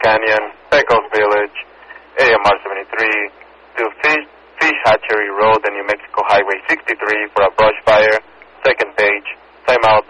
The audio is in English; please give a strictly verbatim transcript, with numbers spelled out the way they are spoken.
Canyon, Pecos Village, A M R seventy-three, to Fish, Fish Hatchery Road and New Mexico Highway sixty-three for a brush fire. Second page, timeout